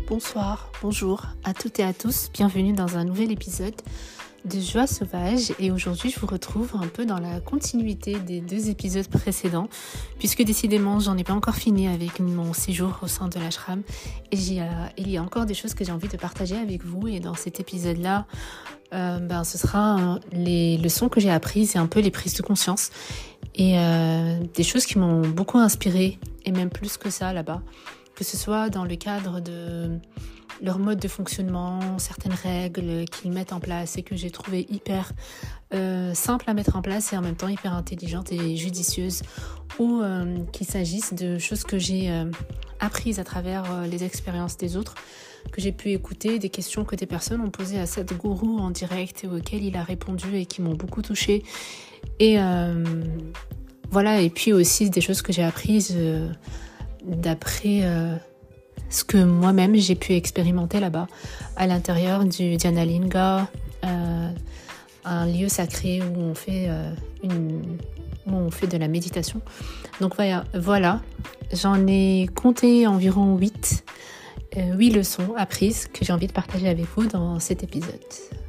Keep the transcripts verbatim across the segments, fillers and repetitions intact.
Bonsoir, bonjour à toutes et à tous, bienvenue dans un nouvel épisode de Joie Sauvage et aujourd'hui je vous retrouve un peu dans la continuité des deux épisodes précédents puisque décidément j'en ai pas encore fini avec mon séjour au sein de l'ashram et j'y a, il y a encore des choses que j'ai envie de partager avec vous et dans cet épisode-là euh, ben, ce sera euh, les leçons que j'ai apprises et un peu les prises de conscience et euh, des choses qui m'ont beaucoup inspirée et même plus que ça là-bas, que ce soit dans le cadre de leur mode de fonctionnement, certaines règles qu'ils mettent en place et que j'ai trouvé hyper euh, simples à mettre en place et en même temps hyper intelligentes et judicieuses, ou euh, qu'il s'agisse de choses que j'ai euh, apprises à travers euh, les expériences des autres, que j'ai pu écouter, des questions que des personnes ont posées à Sadhguru en direct et auxquelles il a répondu et qui m'ont beaucoup touchée. Et euh, voilà, et puis aussi des choses que j'ai apprises euh, d'après... Euh, ce que moi-même j'ai pu expérimenter là-bas, à l'intérieur du Dhyanalinga, euh, un lieu sacré où on fait euh, une, où on fait de la méditation. Donc voilà, voilà. J'en ai compté environ huit, euh, huit leçons apprises que j'ai envie de partager avec vous dans cet épisode.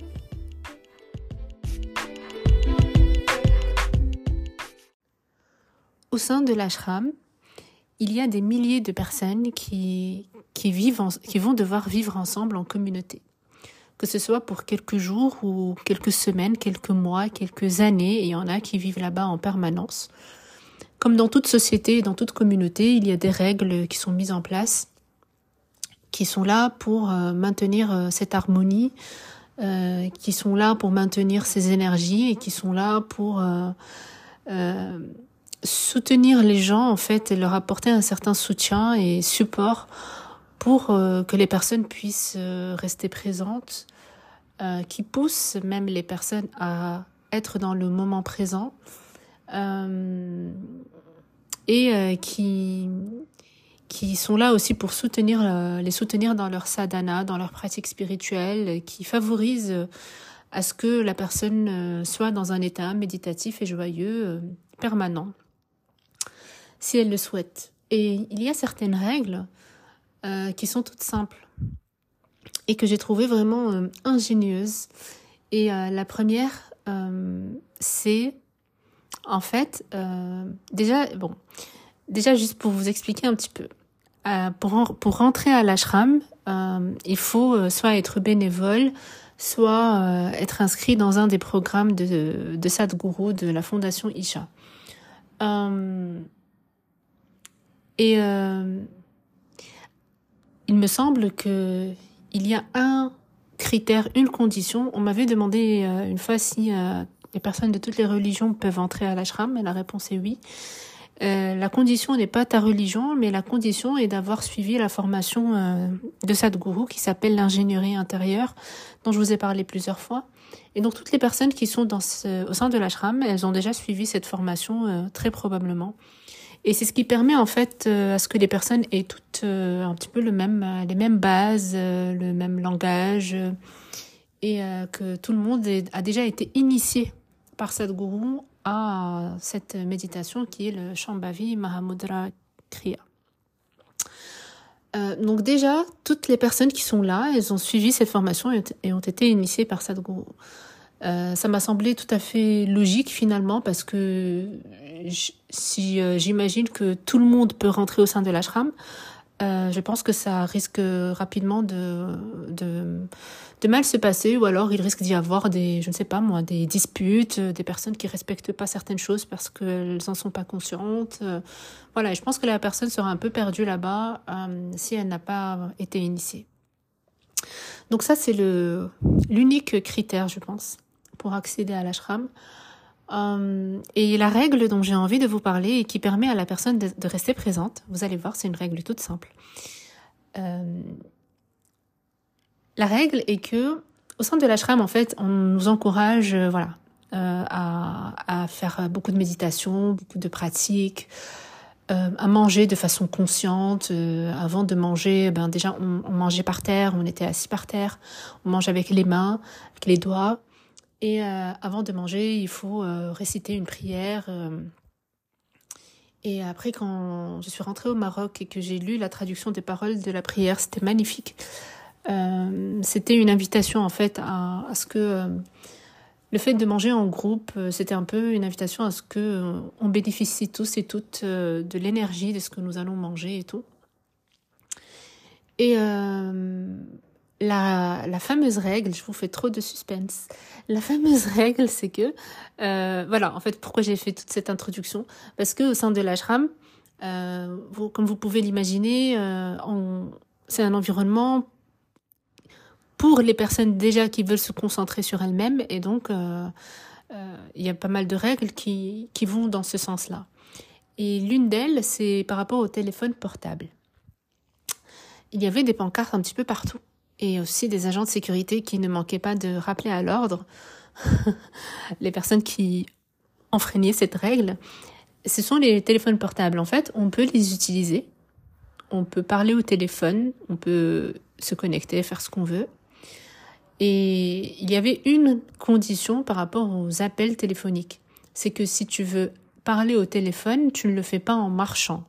Au sein de l'ashram, il y a des milliers de personnes qui, qui, vivent en, qui vont devoir vivre ensemble en communauté. Que ce soit pour quelques jours ou quelques semaines, quelques mois, quelques années, et il y en a qui vivent là-bas en permanence. Comme dans toute société et dans toute communauté, il y a des règles qui sont mises en place, qui sont là pour euh, maintenir euh, cette harmonie, euh, qui sont là pour maintenir ces énergies et qui sont là pour... Euh, euh, soutenir les gens en fait et leur apporter un certain soutien et support pour euh, que les personnes puissent euh, rester présentes, euh, qui poussent même les personnes à être dans le moment présent euh, et euh, qui qui sont là aussi pour soutenir euh, les soutenir dans leur sadhana, dans leur pratique spirituelle, qui favorisent euh, à ce que la personne euh, soit dans un état méditatif et joyeux euh, permanent, si elle le souhaite. Et il y a certaines règles euh, qui sont toutes simples et que j'ai trouvées vraiment euh, ingénieuses. Et euh, la première, euh, c'est en fait, euh, déjà, bon, déjà juste pour vous expliquer un petit peu, euh, pour, en, pour rentrer à l'ashram, euh, il faut euh, soit être bénévole, soit euh, être inscrit dans un des programmes de, de Sadhguru, de la fondation Isha. Euh, Et euh, il me semble que il y a un critère, une condition. On m'avait demandé euh, une fois si euh, les personnes de toutes les religions peuvent entrer à l'ashram, et la réponse est oui. Euh, la condition n'est pas ta religion, mais la condition est d'avoir suivi la formation euh, de Sadhguru qui s'appelle l'ingénierie intérieure, dont je vous ai parlé plusieurs fois. Et donc toutes les personnes qui sont dans ce, au sein de l'ashram, elles ont déjà suivi cette formation euh, très probablement. Et c'est ce qui permet en fait euh, à ce que les personnes aient toutes euh, un petit peu le même, euh, les mêmes bases, euh, le même langage, euh, et euh, que tout le monde est, a déjà été initié par Sadhguru à cette méditation qui est le Shambhavi Mahamudra Kriya. Euh, donc déjà, toutes les personnes qui sont là, elles ont suivi cette formation et ont été initiées par Sadhguru. Euh, ça m'a semblé tout à fait logique finalement parce que j- si euh, j'imagine que tout le monde peut rentrer au sein de l'ashram, euh, je pense que ça risque rapidement de, de, de mal se passer, ou alors il risque d'y avoir des, je ne sais pas moi, des disputes, des personnes qui respectent pas certaines choses parce qu'elles en sont pas conscientes. Euh, voilà, et je pense que la personne sera un peu perdue là-bas euh, si elle n'a pas été initiée. Donc ça, c'est le l'unique critère, je pense, pour accéder à l'ashram. Euh, et la règle dont j'ai envie de vous parler et qui permet à la personne de, de rester présente, vous allez voir, c'est une règle toute simple. Euh, la règle est que, au sein de l'ashram, en fait, on nous encourage, euh, voilà, euh, à, à faire beaucoup de méditation, beaucoup de pratiques, euh, à manger de façon consciente. Euh, avant de manger, ben déjà, on, on mangeait par terre, on était assis par terre, on mange avec les mains, avec les doigts. Et euh, avant de manger, il faut euh, réciter une prière. Euh, Et après, quand je suis rentrée au Maroc et que j'ai lu la traduction des paroles de la prière, c'était magnifique. Euh, c'était une invitation en fait à, à ce que euh, le fait de manger en groupe, euh, c'était un peu une invitation à ce que euh, on bénéficie tous et toutes euh, de l'énergie de ce que nous allons manger et tout. Et euh, la, la fameuse règle, je vous fais trop de suspense. La fameuse règle, c'est que euh, voilà, en fait, pourquoi j'ai fait toute cette introduction, parce que au sein de l'ashram, euh, vous, comme vous pouvez l'imaginer, euh, on, c'est un environnement pour les personnes déjà qui veulent se concentrer sur elles-mêmes, et donc euh, euh, il y a pas mal de règles qui, qui vont dans ce sens-là. Et l'une d'elles, c'est par rapport au téléphone portable. Il y avait des pancartes un petit peu partout, et aussi des agents de sécurité qui ne manquaient pas de rappeler à l'ordre les personnes qui enfreignaient cette règle. Ce sont les téléphones portables. En fait, on peut les utiliser, on peut parler au téléphone, on peut se connecter, faire ce qu'on veut. Et il y avait une condition par rapport aux appels téléphoniques. C'est que si tu veux parler au téléphone, tu ne le fais pas en marchant.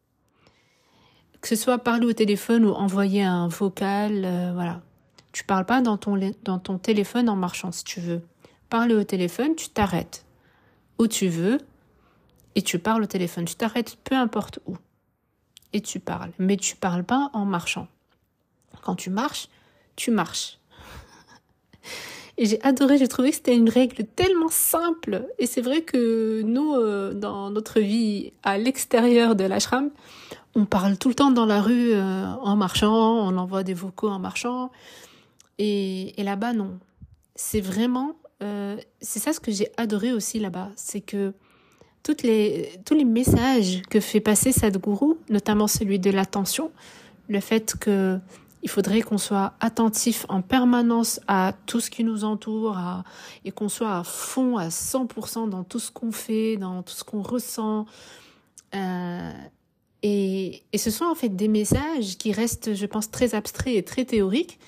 Que ce soit parler au téléphone ou envoyer un vocal, euh, voilà. Tu parles pas dans ton, dans ton téléphone en marchant. Si tu veux parler au téléphone, tu t'arrêtes où tu veux et tu parles au téléphone. Tu t'arrêtes peu importe où et tu parles. Mais tu parles pas en marchant. Quand tu marches, tu marches. Et j'ai adoré, j'ai trouvé que c'était une règle tellement simple. Et c'est vrai que nous, euh, dans notre vie à l'extérieur de l'ashram, on parle tout le temps dans la rue euh, en marchant, on envoie des vocaux en marchant. Et, et là-bas, non. C'est vraiment... Euh, c'est ça ce que j'ai adoré aussi là-bas. C'est que toutes les, tous les messages que fait passer Sadhguru, notamment celui de l'attention, le fait que il faudrait qu'on soit attentif en permanence à tout ce qui nous entoure à, et qu'on soit à fond, à cent pour cent dans tout ce qu'on fait, dans tout ce qu'on ressent. Euh, et, et ce sont en fait des messages qui restent, je pense, très abstraits et très théoriques.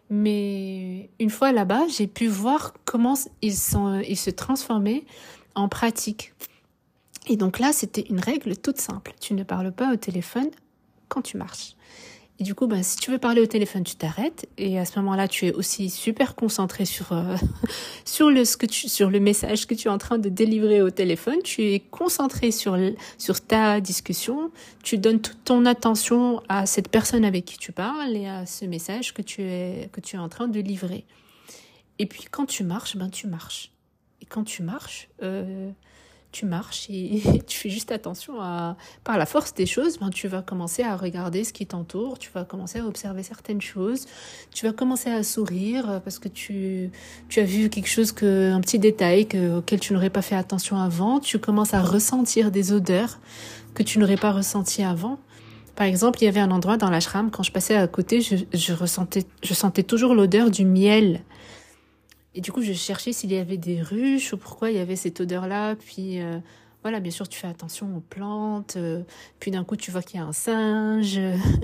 Mais une fois là-bas, j'ai pu voir comment ils, sont, ils se transformaient en pratique. Et donc là, c'était une règle toute simple. Tu ne parles pas au téléphone quand tu marches. Et du coup, ben, si tu veux parler au téléphone, tu t'arrêtes. Et à ce moment-là, tu es aussi super concentré sur, euh, sur, le, ce que tu, sur le message que tu es en train de délivrer au téléphone. Tu es concentré sur, sur ta discussion. Tu donnes toute ton attention à cette personne avec qui tu parles et à ce message que tu es, que tu es en train de livrer. Et puis, quand tu marches, ben, tu marches. Et quand tu marches... Euh, tu marches et tu fais juste attention à... Par la force des choses, ben, tu vas commencer à regarder ce qui t'entoure, tu vas commencer à observer certaines choses, tu vas commencer à sourire parce que tu, tu as vu quelque chose, que, un petit détail que, auquel tu n'aurais pas fait attention avant, tu commences à ressentir des odeurs que tu n'aurais pas ressenties avant. Par exemple, il y avait un endroit dans l'ashram, quand je passais à côté, je, je, ressentais, je sentais toujours l'odeur du miel. Et du coup, je cherchais s'il y avait des ruches ou pourquoi il y avait cette odeur-là. Puis, euh, voilà, bien sûr, tu fais attention aux plantes. Euh, puis d'un coup, tu vois qu'il y a un singe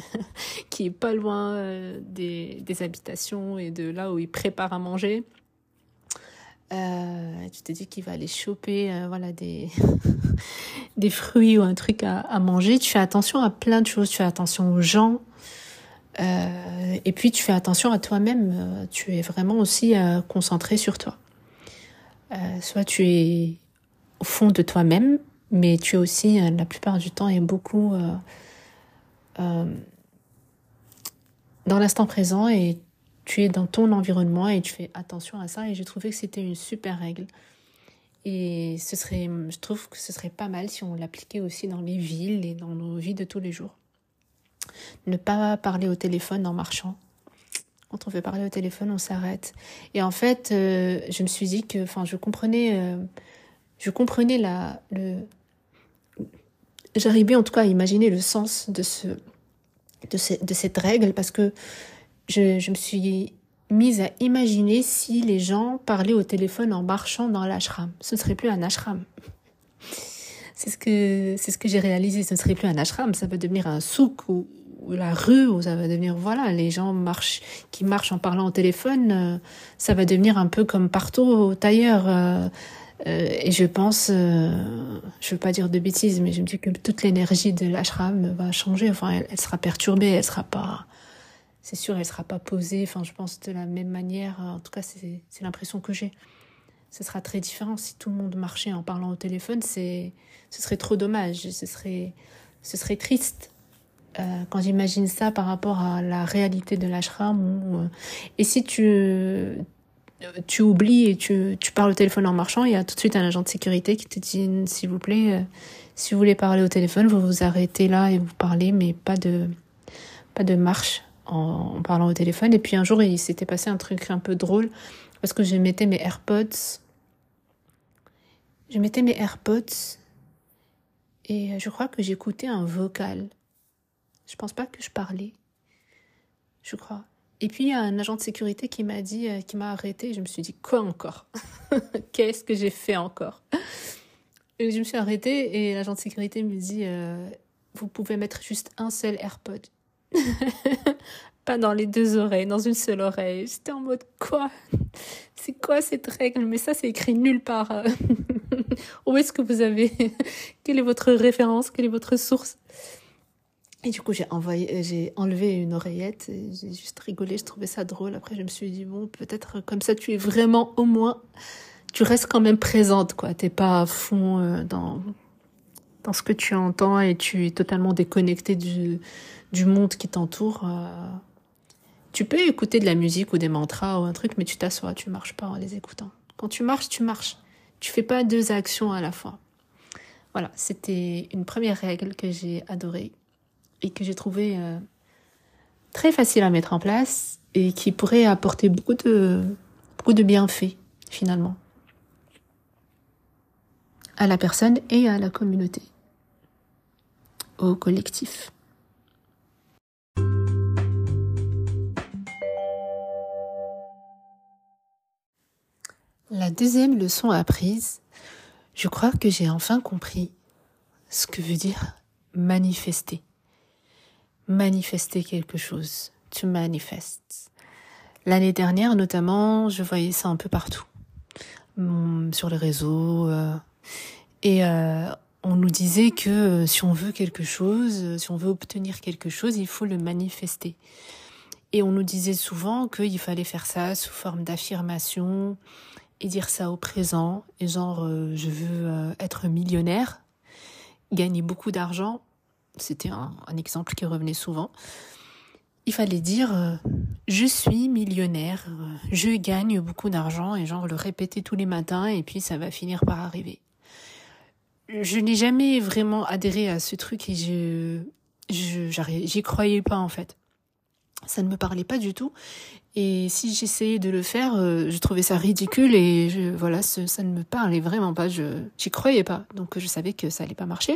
qui est pas loin euh, des, des habitations et de là où il prépare à manger. Euh, tu te dis qu'il va aller choper euh, voilà, des, des fruits ou un truc à, à manger. Tu fais attention à plein de choses. Tu fais attention aux gens. Euh, et puis tu fais attention à toi-même, euh, tu es vraiment aussi euh, concentré sur toi. Euh, soit tu es au fond de toi-même, mais tu es aussi, euh, la plupart du temps, et beaucoup euh, euh, dans l'instant présent et tu es dans ton environnement et tu fais attention à ça. Et j'ai trouvé que c'était une super règle. Et ce serait, je trouve que ce serait pas mal si on l'appliquait aussi dans les villes et dans nos vies de tous les jours. Ne pas parler au téléphone en marchant. Quand on veut parler au téléphone, on s'arrête. Et en fait, euh, je me suis dit que, enfin, je comprenais, euh, je comprenais la, le, j'arrivais en tout cas à imaginer le sens de ce, de, ce, de cette règle parce que je, je me suis mise à imaginer si les gens parlaient au téléphone en marchant dans l'ashram. Ce ne serait plus un ashram. C'est ce que, c'est ce que j'ai réalisé. Ce ne serait plus un ashram, ça va devenir un souk ou, ou la rue, où ça va devenir, voilà, les gens marchent, qui marchent en parlant au téléphone, euh, ça va devenir un peu comme partout ailleurs. Euh, Euh, et je pense, euh, je veux pas dire de bêtises, mais je me dis que toute l'énergie de l'ashram va changer. Enfin, elle, elle sera perturbée, elle sera pas, c'est sûr, elle sera pas posée. Enfin, je pense de la même manière. En tout cas, c'est, c'est l'impression que j'ai. Ce sera très différent si tout le monde marchait en parlant au téléphone. C'est, ce serait trop dommage. Ce serait, ce serait triste. Euh, quand j'imagine ça par rapport à la réalité de l'ashram. Où, euh, et si tu tu oublies et tu, tu parles au téléphone en marchant, il y a tout de suite un agent de sécurité qui te dit, s'il vous plaît, euh, si vous voulez parler au téléphone, vous vous arrêtez là et vous parlez, mais pas de, pas de marche en, en parlant au téléphone. Et puis un jour, il s'était passé un truc un peu drôle parce que je mettais mes AirPods, je mettais mes AirPods et je crois que j'écoutais un vocal. Je pense pas que je parlais, je crois. Et puis, il y a un agent de sécurité qui m'a dit, euh, qui m'a arrêté. Je me suis dit, quoi encore? Qu'est-ce que j'ai fait encore? Et je me suis arrêtée et l'agent de sécurité me dit, euh, vous pouvez mettre juste un seul AirPod. Pas dans les deux oreilles, dans une seule oreille. J'étais en mode, quoi? C'est quoi cette règle? Mais ça, c'est écrit nulle part. Où est-ce que vous avez... Quelle est votre référence? Quelle est votre source? Et du coup, j'ai envoyé, j'ai enlevé une oreillette et j'ai juste rigolé, je trouvais ça drôle. Après, je me suis dit, bon, peut-être comme ça, tu es vraiment, au moins, tu restes quand même présente, quoi. T'es pas à fond euh, dans, dans ce que tu entends et tu es totalement déconnecté du, du monde qui t'entoure. Euh, tu peux écouter de la musique ou des mantras ou un truc, mais tu t'assois, tu marches pas en les écoutant. Quand tu marches, tu marches. Tu fais pas deux actions à la fois. Voilà, c'était une première règle que j'ai adorée et que j'ai trouvé euh, très facile à mettre en place et qui pourrait apporter beaucoup de, beaucoup de bienfaits, finalement, à la personne et à la communauté, au collectif. La deuxième leçon apprise, je crois que j'ai enfin compris ce que veut dire manifester. Manifester quelque chose, to manifest. L'année dernière, notamment, je voyais ça un peu partout, hum, sur les réseaux. Euh, et euh, on nous disait que euh, si on veut quelque chose, euh, si on veut obtenir quelque chose, il faut le manifester. Et on nous disait souvent qu'il fallait faire ça sous forme d'affirmation et dire ça au présent. Et genre, euh, je veux euh, être millionnaire, gagner beaucoup d'argent. C'était un, un exemple qui revenait souvent. Il fallait dire euh, je suis millionnaire, euh, je gagne beaucoup d'argent et genre le répéter tous les matins et puis ça va finir par arriver. Je n'ai jamais vraiment adhéré à ce truc et je, je j'y croyais pas en fait. Ça ne me parlait pas du tout et si j'essayais de le faire, euh, je trouvais ça ridicule et je, voilà, ce, ça ne me parlait vraiment pas. Je j'y croyais pas, donc je savais que ça allait pas marcher.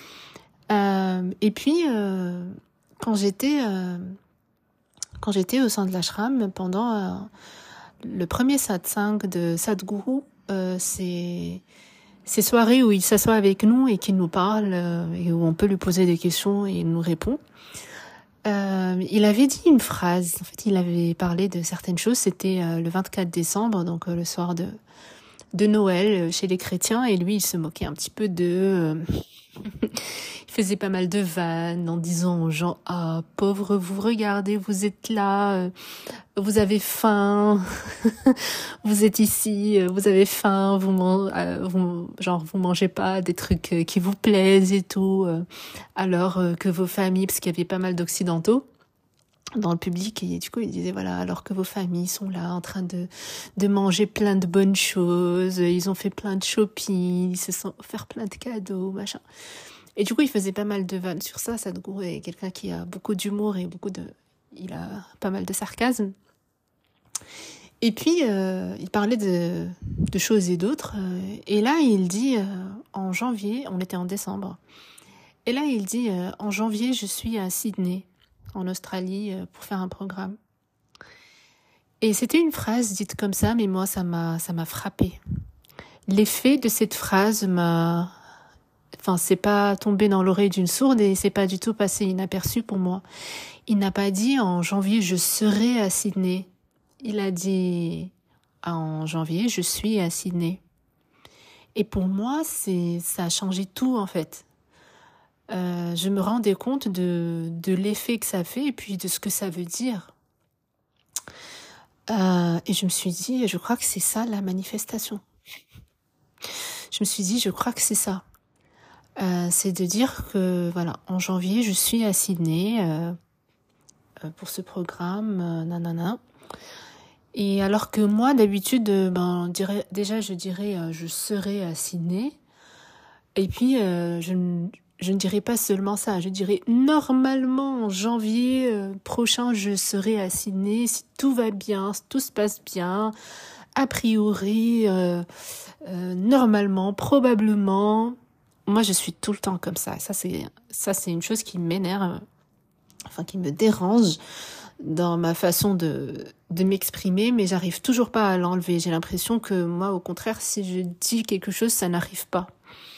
Euh, et puis, euh, quand j'étais, euh, quand j'étais au sein de l'ashram, pendant euh, le premier satsang de Sadhguru, euh, c'est ces soirées où il s'assoit avec nous et qu'il nous parle euh, et où on peut lui poser des questions et il nous répond. Euh, il avait dit une phrase. En fait, il avait parlé de certaines choses. C'était euh, le vingt-quatre décembre, donc euh, le soir de de Noël chez les chrétiens, et lui, il se moquait un petit peu d'eux. Il faisait pas mal de vannes en disant aux gens « Ah, pauvre, vous regardez, vous êtes là, vous avez faim, vous êtes ici, vous avez faim, vous, man- vous, genre, vous mangez pas des trucs qui vous plaisent et tout, alors que vos familles, parce qu'il y avait pas mal d'occidentaux dans le public, et du coup il disait voilà, alors que vos familles sont là en train de de manger plein de bonnes choses, ils ont fait plein de shopping, ils se sont offert plein de cadeaux, machin. Et du coup il faisait pas mal de vannes sur ça. Sadhguru est quelqu'un qui a beaucoup d'humour et beaucoup de il a pas mal de sarcasme. Et puis euh, il parlait de de choses et d'autres, euh, et là il dit euh, en janvier, on était en décembre, et là il dit euh, en janvier je suis à Sydney en Australie pour faire un programme. Et c'était une phrase dite comme ça, mais moi, ça m'a, ça m'a frappée. L'effet de cette phrase m'a, enfin, c'est pas tombé dans l'oreille d'une sourde et c'est pas du tout passé inaperçu pour moi. Il n'a pas dit en janvier, je serai à Sydney. Il a dit en janvier, je suis à Sydney. Et pour moi, c'est, ça a changé tout, en fait. Euh, je me rendais compte de, de l'effet que ça fait et puis de ce que ça veut dire. Euh, et je me suis dit, je crois que c'est ça la manifestation. Je me suis dit, je crois que c'est ça. Euh, c'est de dire que, voilà, en janvier, je suis à Sydney euh, pour ce programme, euh, nanana. Et alors que moi, d'habitude, euh, ben, dirais, déjà, je dirais, euh, je serai à Sydney. Et puis, euh, je, je ne dirais pas seulement ça. Je dirais, normalement, en janvier euh, prochain, je serai à Sydney. Si tout va bien, si tout se passe bien, a priori, euh, euh, normalement, probablement. Moi, je suis tout le temps comme ça. Ça, c'est, ça, c'est une chose qui m'énerve, enfin, qui me dérange dans ma façon de, de m'exprimer, mais j'arrive toujours pas à l'enlever. J'ai l'impression que moi, au contraire, si je dis quelque chose, ça n'arrive pas.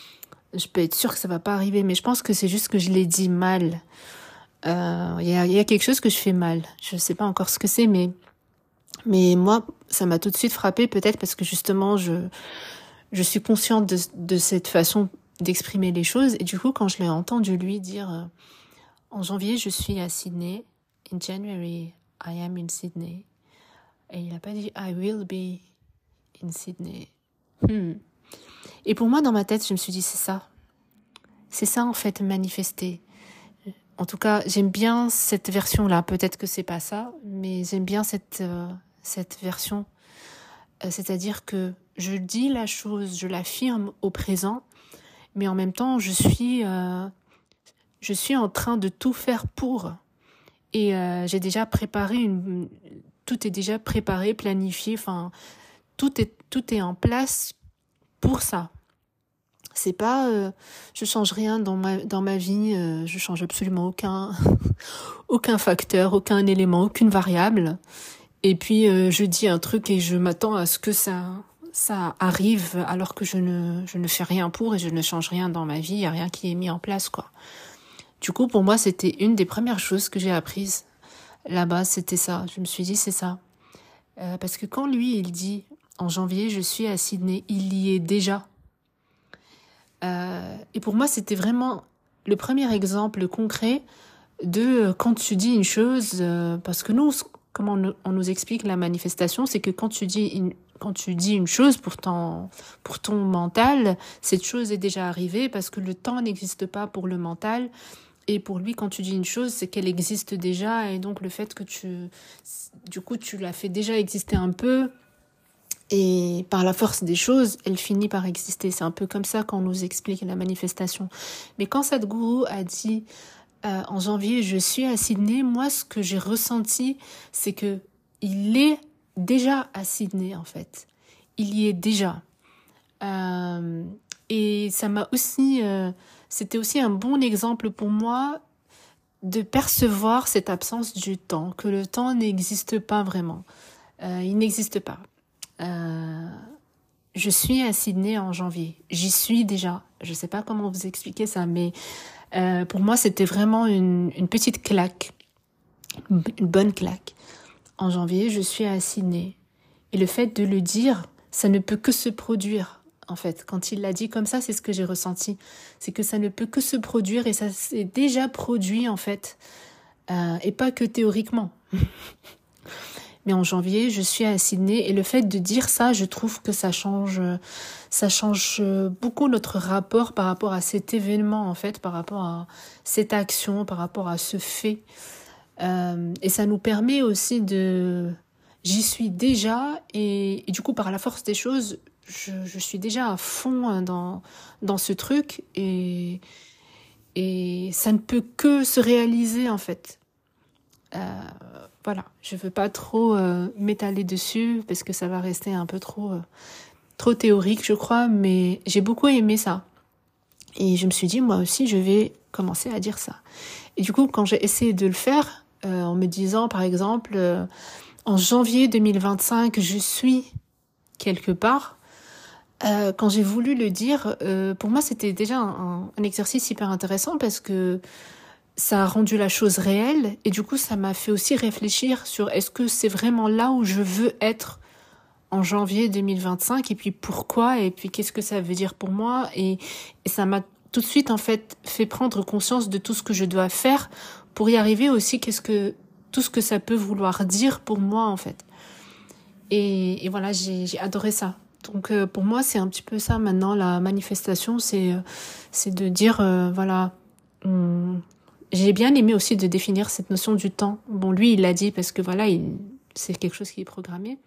Je peux être sûre que ça va pas arriver, mais je pense que c'est juste que je l'ai dit mal. Il euh, y, a, y a quelque chose que je fais mal. Je sais pas encore ce que c'est, mais, mais moi, ça m'a tout de suite frappée, peut-être parce que justement, je, je suis consciente de, de cette façon d'exprimer les choses. Et du coup, quand je l'ai entendu lui dire euh, en janvier, je suis à Sydney. In January, I am in Sydney. Et il n'a pas dit I will be in Sydney. Hmm. Et pour moi, dans ma tête, je me suis dit, c'est ça. C'est ça, en fait, manifester. En tout cas, j'aime bien cette version-là. Peut-être que c'est pas ça, mais j'aime bien cette, euh, cette version. Euh, c'est-à-dire que je dis la chose, je l'affirme au présent, mais en même temps, je suis, euh, je suis en train de tout faire pour. Et euh, j'ai déjà préparé, une, tout est déjà préparé, planifié, enfin, tout est, tout est en place pour ça. C'est pas, euh, je change rien dans ma, dans ma vie, euh, je change absolument aucun, aucun facteur, aucun élément, aucune variable. Et puis, euh, je dis un truc et je m'attends à ce que ça, ça arrive alors que je ne, je ne fais rien pour et je ne change rien dans ma vie, il n'y a rien qui est mis en place, quoi. Du coup, pour moi, c'était une des premières choses que j'ai apprises là-bas, c'était ça. Je me suis dit, c'est ça. Euh, parce que quand lui, il dit, en janvier, je suis à Sydney, il y est déjà. Euh, et pour moi, c'était vraiment le premier exemple concret de quand tu dis une chose, euh, parce que nous, comment on, on nous explique la manifestation, c'est que quand tu dis une, quand tu dis une chose pour ton, pour ton mental, cette chose est déjà arrivée parce que le temps n'existe pas pour le mental. Et pour lui, quand tu dis une chose, c'est qu'elle existe déjà. Et donc, le fait que tu... Du coup, tu l'as fait déjà exister un peu. Et par la force des choses, elle finit par exister. C'est un peu comme ça qu'on nous explique la manifestation. Mais quand Sadhguru a dit euh, en janvier, je suis à Sydney, moi, ce que j'ai ressenti, c'est que il est déjà à Sydney, en fait. Il y est déjà. Euh, et ça m'a aussi... Euh, C'était aussi un bon exemple pour moi de percevoir cette absence du temps, que le temps n'existe pas vraiment. Euh, il n'existe pas. Euh, je suis à Sydney en janvier. J'y suis déjà. Je ne sais pas comment vous expliquer ça, mais euh, pour moi, c'était vraiment une, une petite claque, une bonne claque. En janvier, je suis à Sydney. Et le fait de le dire, ça ne peut que se produire. En fait, quand il l'a dit comme ça, c'est ce que j'ai ressenti. C'est que ça ne peut que se produire et ça s'est déjà produit, en fait. Euh, et pas que théoriquement. Mais en janvier, je suis à Sydney et le fait de dire ça, je trouve que ça change, ça change beaucoup notre rapport par rapport à cet événement, en fait, par rapport à cette action, par rapport à ce fait. Euh, et ça nous permet aussi de... J'y suis déjà et, et du coup, par la force des choses, Je, je suis déjà à fond dans, dans ce truc et, et ça ne peut que se réaliser en fait. Euh, voilà, je ne veux pas trop euh, m'étaler dessus parce que ça va rester un peu trop, euh, trop théorique je crois, mais j'ai beaucoup aimé ça. Et je me suis dit moi aussi je vais commencer à dire ça. Et du coup quand j'ai essayé de le faire euh, en me disant par exemple euh, en janvier deux mille vingt-cinq je suis quelque part, Euh, quand j'ai voulu le dire, euh, pour moi c'était déjà un, un exercice hyper intéressant parce que ça a rendu la chose réelle et du coup ça m'a fait aussi réfléchir sur est-ce que c'est vraiment là où je veux être en janvier deux mille vingt-cinq, et puis pourquoi, et puis qu'est-ce que ça veut dire pour moi, et, et ça m'a tout de suite en fait fait prendre conscience de tout ce que je dois faire pour y arriver aussi, qu'est-ce que tout ce que ça peut vouloir dire pour moi en fait. Et, et voilà, j'ai, j'ai adoré ça. Donc euh, pour moi, c'est un petit peu ça maintenant, la manifestation, c'est euh, c'est de dire, euh, voilà, on... j'ai bien aimé aussi de définir cette notion du temps. Bon, lui, il l'a dit parce que voilà, il... c'est quelque chose qui est programmé.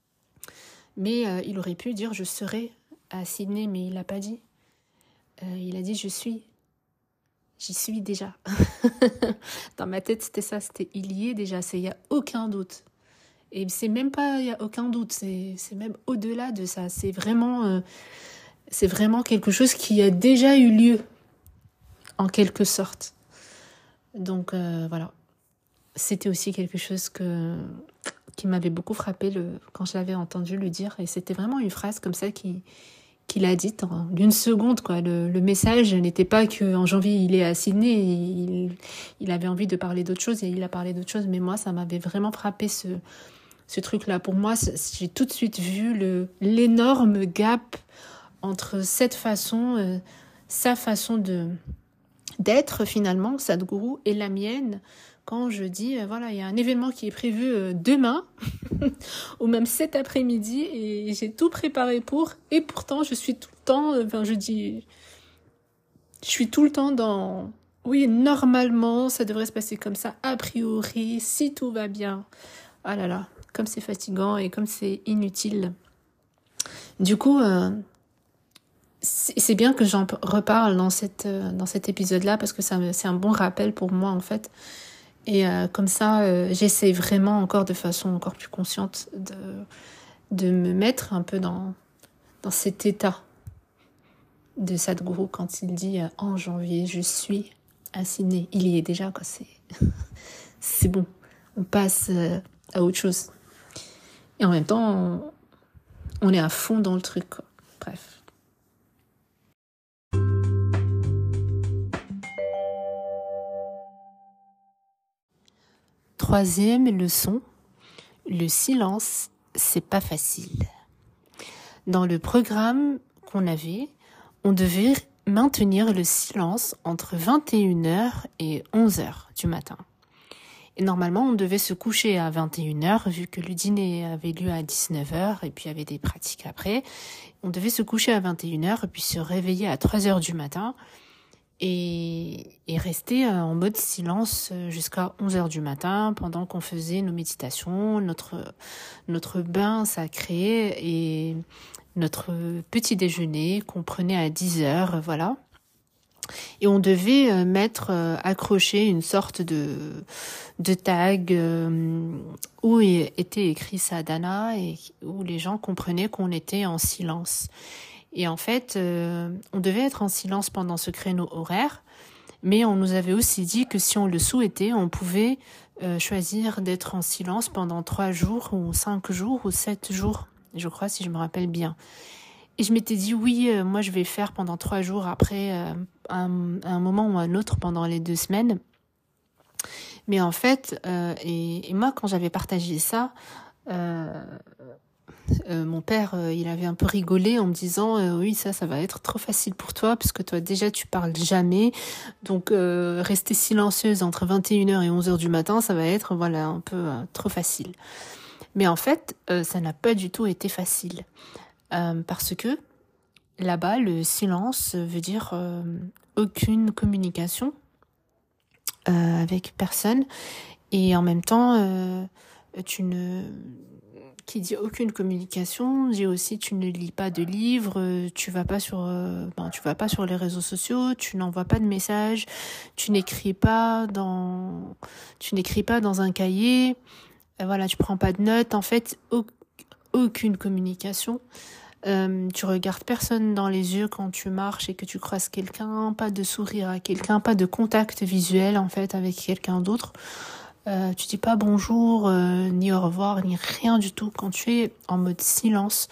Mais euh, il aurait pu dire « je serai » à Sydney, mais il l'a pas dit. Euh, il a dit « je suis ». J'y suis déjà. Dans ma tête, c'était ça, c'était « il y est déjà », il n'y a aucun doute. Et c'est même pas, il n'y a aucun doute, c'est, c'est même au-delà de ça. C'est vraiment, euh, c'est vraiment quelque chose qui a déjà eu lieu, en quelque sorte. Donc euh, voilà, c'était aussi quelque chose que, qui m'avait beaucoup frappé le, quand je l'avais entendu le dire. Et c'était vraiment une phrase comme ça qui, qu'il a dite en une seconde, quoi. Le, le message n'était pas qu'en janvier il est à Sydney, il, il avait envie de parler d'autre chose et il a parlé d'autre chose. Mais moi, ça m'avait vraiment frappé ce... Ce truc-là, pour moi, j'ai tout de suite vu le, l'énorme gap entre cette façon, euh, sa façon de, d'être finalement, Sadhguru, et la mienne, quand je dis, euh, voilà, il y a un événement qui est prévu euh, demain, ou même cet après-midi, et j'ai tout préparé pour, et pourtant, je suis tout le temps, euh, enfin, je dis, je suis tout le temps dans, oui, normalement, ça devrait se passer comme ça, a priori, si tout va bien. Ah là là. Comme c'est fatigant et comme c'est inutile. Du coup, euh, c'est, c'est bien que j'en reparle dans, cette, euh, dans cet épisode-là parce que ça me, c'est un bon rappel pour moi en fait. Et euh, comme ça, euh, j'essaie vraiment encore de façon encore plus consciente de, de me mettre un peu dans, dans cet état de Sadhguru quand il dit euh, « en janvier, je suis à Sydney ». Il y est déjà, quoi. C'est, c'est bon. On passe euh, à autre chose. Et en même temps, on, on est à fond dans le truc, quoi. Bref. Troisième leçon, le silence, c'est pas facile. Dans le programme qu'on avait, on devait maintenir le silence entre vingt et une heures et onze heures du matin. Et normalement, on devait se coucher à vingt et une heures, vu que le dîner avait lieu à dix-neuf heures, et puis il y avait des pratiques après. On devait se coucher à vingt et une heures, et puis se réveiller à trois heures du matin, et, et rester en mode silence jusqu'à onze heures du matin, pendant qu'on faisait nos méditations, notre, notre bain sacré, et notre petit déjeuner qu'on prenait à dix heures, voilà. Et on devait mettre, euh, accrocher une sorte de, de tag euh, où était écrit sadhana et où les gens comprenaient qu'on était en silence. Et en fait, euh, on devait être en silence pendant ce créneau horaire, mais on nous avait aussi dit que si on le souhaitait, on pouvait euh, choisir d'être en silence pendant trois jours ou cinq jours ou sept jours, je crois, si je me rappelle bien. Et je m'étais dit, oui, euh, moi je vais faire pendant trois jours, après euh, un, un moment ou un autre pendant les deux semaines. Mais en fait, euh, et, et moi quand j'avais partagé ça, euh, euh, mon père, euh, il avait un peu rigolé en me disant, euh, oui, ça, ça va être trop facile pour toi, parce que toi déjà tu parles jamais, donc euh, rester silencieuse entre vingt et une heures et onze heures du matin, ça va être voilà un peu euh, trop facile. Mais en fait, euh, ça n'a pas du tout été facile. Euh, parce que là-bas, le silence veut dire euh, aucune communication euh, avec personne. Et en même temps, euh, tu ne... qui dit aucune communication, dit aussi tu ne lis pas de livres, tu vas pas sur, euh, ben, tu vas pas sur les réseaux sociaux, tu n'envoies pas de messages, tu n'écris pas dans, tu n'écris pas dans un cahier, euh, voilà, tu prends pas de notes. En fait, au, aucune communication. Euh, tu regardes personne dans les yeux quand tu marches et que tu croises quelqu'un, pas de sourire à quelqu'un, pas de contact visuel en fait avec quelqu'un d'autre. Euh, tu dis pas bonjour, euh, ni au revoir, ni rien du tout. Quand tu es en mode silence,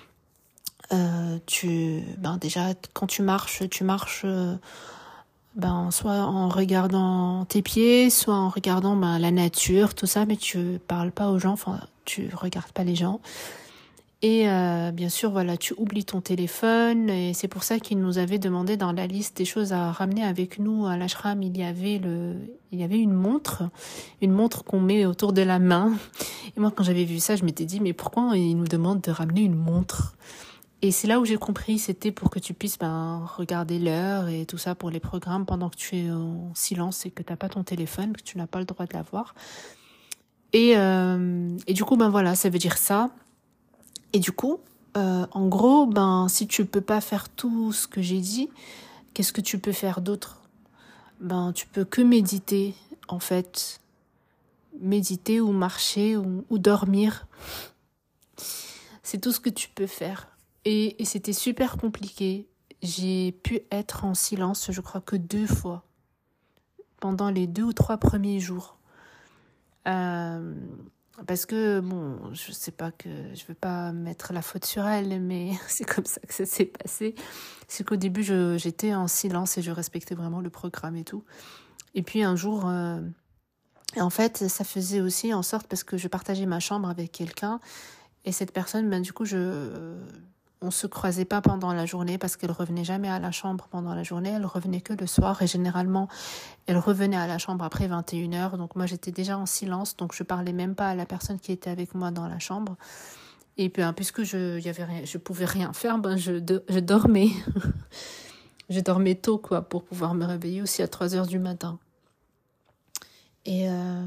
euh, tu, ben déjà quand tu marches, tu marches, euh, ben soit en regardant tes pieds, soit en regardant ben la nature, tout ça, mais tu parles pas aux gens, enfin tu regardes pas les gens. Et euh, bien sûr, voilà, tu oublies ton téléphone. Et c'est pour ça qu'il nous avait demandé dans la liste des choses à ramener avec nous à l'ashram. Il y avait le, il y avait une montre, une montre qu'on met autour de la main. Et moi, quand j'avais vu ça, je m'étais dit, mais pourquoi il nous demande de ramener une montre? Et c'est là où j'ai compris, c'était pour que tu puisses ben, regarder l'heure et tout ça pour les programmes pendant que tu es en silence et que tu n'as pas ton téléphone, que tu n'as pas le droit de l'avoir. Et, euh, et du coup, ben voilà, ça veut dire ça. Et du coup, euh, en gros, ben si tu peux pas faire tout ce que j'ai dit, qu'est-ce que tu peux faire d'autre? Ben tu peux que méditer, en fait. Méditer ou marcher ou, ou dormir. C'est tout ce que tu peux faire. Et, et c'était super compliqué. J'ai pu être en silence, je crois que deux fois, pendant les deux ou trois premiers jours. Euh, parce que, bon, je sais pas que, je veux pas mettre la faute sur elle, mais c'est comme ça que ça s'est passé. C'est qu'au début, je, j'étais en silence et je respectais vraiment le programme et tout. Et puis un jour, euh, en fait, ça faisait aussi en sorte, parce que je partageais ma chambre avec quelqu'un, et cette personne, ben, du coup, je, on se croisait pas pendant la journée parce qu'elle revenait jamais à la chambre pendant la journée. Elle revenait que le soir et généralement, elle revenait à la chambre après vingt et une heures. Donc moi, j'étais déjà en silence, donc je parlais même pas à la personne qui était avec moi dans la chambre. Et puis, hein, puisque je, y avait rien, je pouvais rien faire, ben, je, je dormais. Je dormais tôt, quoi, pour pouvoir me réveiller aussi à trois heures du matin. Et, euh,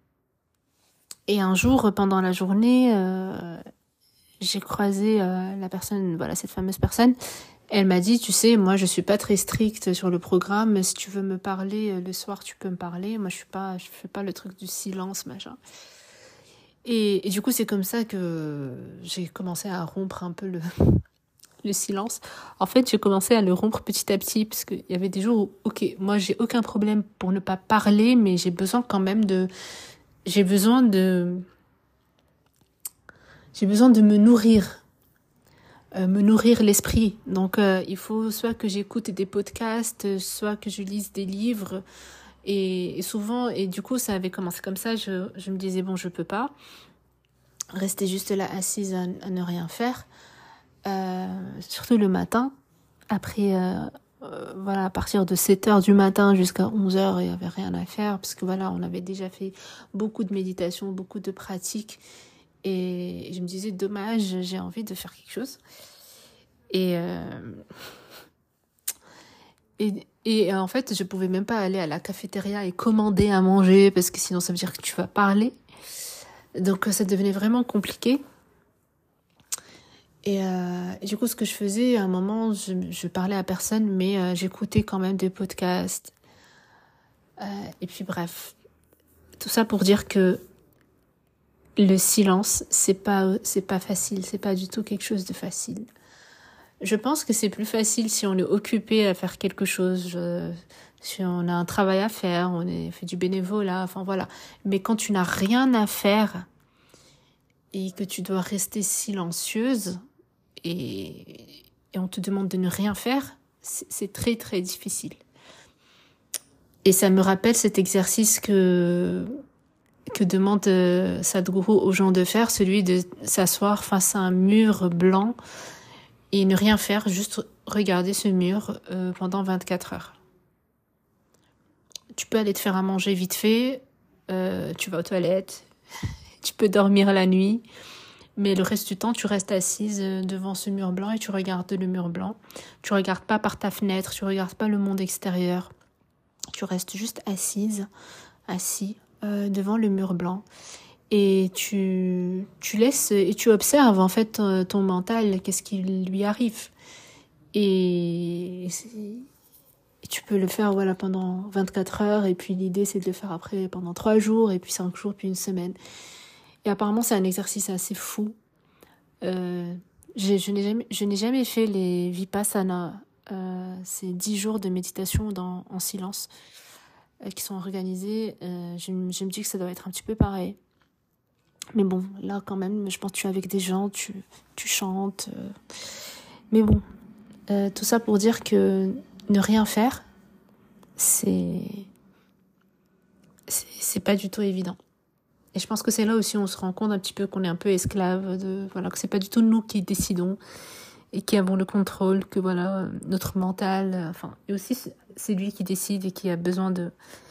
et un jour, pendant la journée, euh, j'ai croisé euh, la personne, voilà, cette fameuse personne. Elle m'a dit, tu sais, moi, je suis pas très stricte sur le programme. Si tu veux me parler euh, le soir, tu peux me parler. Moi, je suis pas, je fais pas le truc du silence, machin. Et, et du coup, c'est comme ça que j'ai commencé à rompre un peu le, le silence. En fait, j'ai commencé à le rompre petit à petit parce qu'il y avait des jours où, ok, moi, j'ai aucun problème pour ne pas parler, mais j'ai besoin quand même de, j'ai besoin de, j'ai besoin de me nourrir. Euh, me nourrir l'esprit. Donc, euh, il faut soit que j'écoute des podcasts, soit que je lise des livres. Et, et souvent, et du coup, ça avait commencé comme ça. Je, je me disais, bon, je peux pas rester juste là assise à, à ne rien faire. Euh, surtout le matin. Après, euh, euh, voilà, à partir de sept heures du matin jusqu'à onze heures, il n'y avait rien à faire. Parce que voilà, on avait déjà fait beaucoup de méditation, beaucoup de pratiques. Et je me disais, dommage, j'ai envie de faire quelque chose. Et, euh, et, et en fait, je pouvais même pas aller à la cafétéria et commander à manger parce que sinon ça veut dire que tu vas parler. Donc ça devenait vraiment compliqué. Et, euh, et du coup, ce que je faisais, à un moment, je, je parlais à personne, mais euh, j'écoutais quand même des podcasts. Euh, et puis bref, tout ça pour dire que le silence, c'est pas, c'est pas facile, c'est pas du tout quelque chose de facile. Je pense que c'est plus facile si on est occupé à faire quelque chose, je, si on a un travail à faire, on est, fait du bénévolat, enfin voilà. Mais quand tu n'as rien à faire et que tu dois rester silencieuse et, et on te demande de ne rien faire, c'est, c'est très très difficile. Et ça me rappelle cet exercice que... que demande euh, Sadhguru aux gens de faire, celui de s'asseoir face à un mur blanc et ne rien faire, juste regarder ce mur euh, pendant vingt-quatre heures. Tu peux aller te faire à manger vite fait, euh, tu vas aux toilettes, tu peux dormir la nuit, mais le reste du temps, tu restes assise devant ce mur blanc et tu regardes le mur blanc. Tu regardes pas par ta fenêtre, tu regardes pas le monde extérieur. Tu restes juste assise, assis, Euh, devant le mur blanc et tu tu laisses et tu observes en fait ton, ton mental, qu'est-ce qui lui arrive et, et tu peux le faire voilà pendant vingt-quatre heures et puis l'idée c'est de le faire après pendant trois jours et puis cinq jours puis une semaine et apparemment c'est un exercice assez fou. euh, j'ai, je n'ai jamais je n'ai jamais fait les Vipassana, euh, c'est dix jours de méditation dans, en silence qui sont organisées, euh, je, je me dis que ça doit être un petit peu pareil. Mais bon, là quand même, je pense que tu es avec des gens, tu, tu chantes. Euh. Mais bon, euh, tout ça pour dire que ne rien faire, c'est, c'est, c'est pas du tout évident. Et je pense que c'est là aussi où on se rend compte un petit peu qu'on est un peu esclave, de, voilà, que c'est pas du tout nous qui décidons et qui avons le contrôle, que voilà, notre mental, euh, enfin, et aussi c'est lui qui décide et qui a besoin de,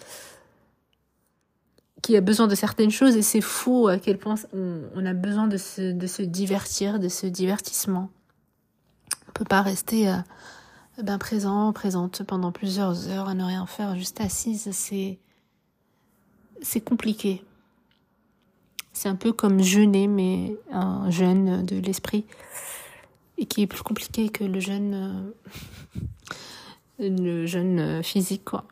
qui a besoin de certaines choses. Et c'est fou à quel point on, on a besoin de se, de se divertir, de ce divertissement. On peut pas rester euh, ben présent, présente pendant plusieurs heures à ne rien faire, juste assise. C'est, c'est compliqué. C'est un peu comme jeûner, mais un jeûne de l'esprit, et qui est plus compliqué que le jeûne, euh, le jeûne physique, quoi.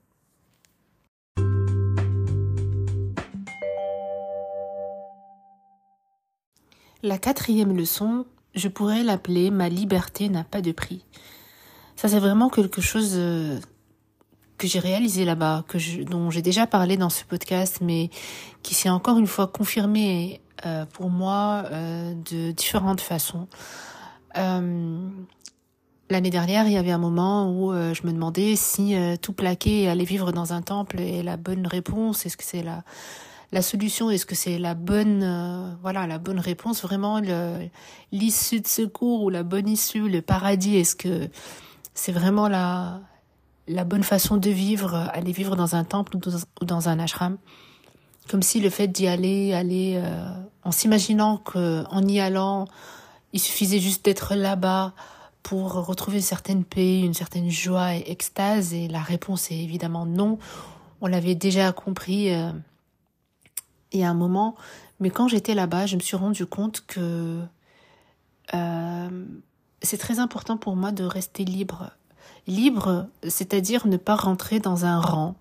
La quatrième leçon, je pourrais l'appeler « Ma liberté n'a pas de prix ». Ça, c'est vraiment quelque chose euh, que j'ai réalisé là-bas, que je, dont j'ai déjà parlé dans ce podcast, mais qui s'est encore une fois confirmé euh, pour moi euh, de différentes façons. Euh, l'année dernière, il y avait un moment où euh, je me demandais si euh, tout plaquer et aller vivre dans un temple est la bonne réponse. Est-ce que c'est la la solution? Est-ce que c'est la bonne euh, voilà la bonne réponse, vraiment le, l'issue de secours, ou la bonne issue, le paradis? Est-ce que c'est vraiment la la bonne façon de vivre, aller vivre dans un temple ou dans, ou dans un ashram? Comme si le fait d'y aller, aller euh, en s'imaginant que en y allant, il suffisait juste d'être là-bas pour retrouver une certaine paix, une certaine joie et extase. Et la réponse est évidemment non. On l'avait déjà compris euh, il y a un moment. Mais quand j'étais là-bas, je me suis rendu compte que euh, c'est très important pour moi de rester libre. Libre, c'est-à-dire ne pas rentrer dans un rang.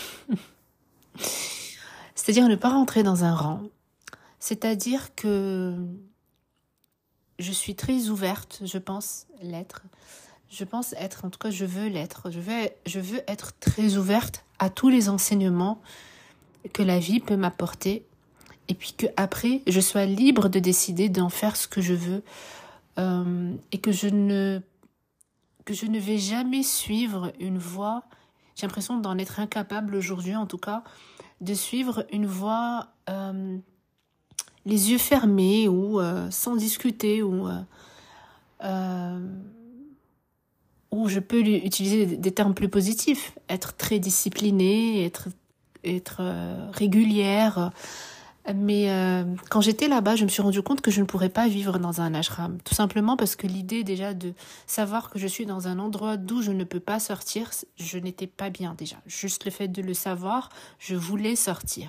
C'est-à-dire ne pas rentrer dans un rang. C'est-à-dire que je suis très ouverte, je pense l'être. Je pense être, en tout cas je veux l'être. Je veux, je veux être très ouverte à tous les enseignements que la vie peut m'apporter. Et puis qu'après, je sois libre de décider d'en faire ce que je veux. Euh, et que je ne... que je ne vais jamais suivre une voie, j'ai l'impression d'en être incapable aujourd'hui en tout cas, de suivre une voie euh, les yeux fermés ou euh, sans discuter, ou euh, euh, où je peux utiliser des termes plus positifs, être très disciplinée, être, être euh, régulière. Mais euh, quand j'étais là-bas, je me suis rendu compte que je ne pourrais pas vivre dans un ashram. Tout simplement parce que l'idée déjà de savoir que je suis dans un endroit d'où je ne peux pas sortir, je n'étais pas bien déjà. Juste le fait de le savoir, je voulais sortir.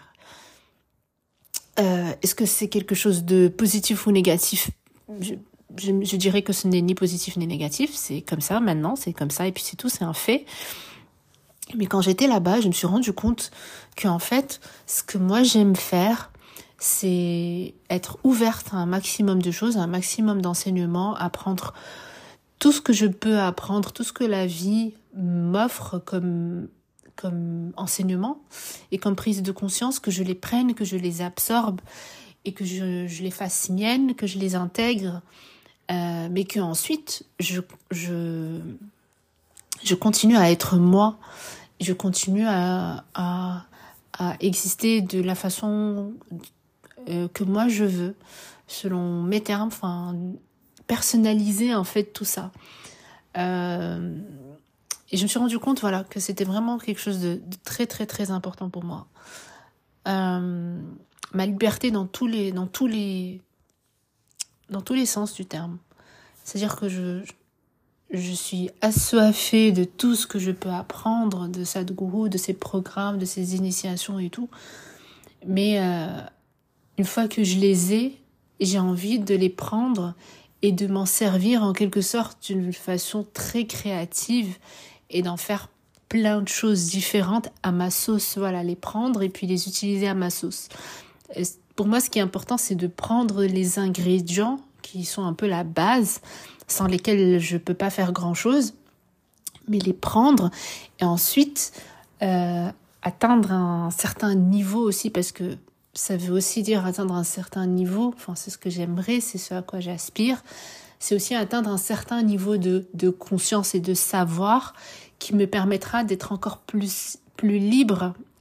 Euh, est-ce que c'est quelque chose de positif ou négatif ? je, je, je dirais que ce n'est ni positif ni négatif. C'est comme ça maintenant, c'est comme ça et puis c'est tout, c'est un fait. Mais quand j'étais là-bas, je me suis rendu compte qu'en fait, ce que moi j'aime faire, c'est être ouverte à un maximum de choses, à un maximum d'enseignements, apprendre tout ce que je peux apprendre, tout ce que la vie m'offre comme, comme enseignement et comme prise de conscience, que je les prenne, que je les absorbe et que je, je les fasse miennes, que je les intègre, euh, mais que ensuite je, je, je continue à être moi, je continue à, à, à exister de la façon que moi je veux, selon mes termes, enfin personnaliser en fait tout ça. Euh, et je me suis rendu compte, voilà, que c'était vraiment quelque chose de, de très très très important pour moi. Euh, ma liberté dans tous les dans tous les dans tous les sens du terme. C'est-à-dire que je je suis assoiffée de tout ce que je peux apprendre de Sadhguru, de ses programmes, de ses initiations et tout. Mais euh, une fois que je les ai, j'ai envie de les prendre et de m'en servir en quelque sorte d'une façon très créative et d'en faire plein de choses différentes à ma sauce. Voilà, les prendre et puis les utiliser à ma sauce. Et pour moi, ce qui est important, c'est de prendre les ingrédients qui sont un peu la base, sans lesquels je peux pas faire grand-chose, mais les prendre et ensuite euh, atteindre un certain niveau aussi, parce que ça veut aussi dire atteindre un certain niveau, enfin c'est ce que j'aimerais, c'est ce à quoi j'aspire, c'est aussi atteindre un certain niveau de, de conscience et de savoir qui me permettra d'être encore plus, plus libre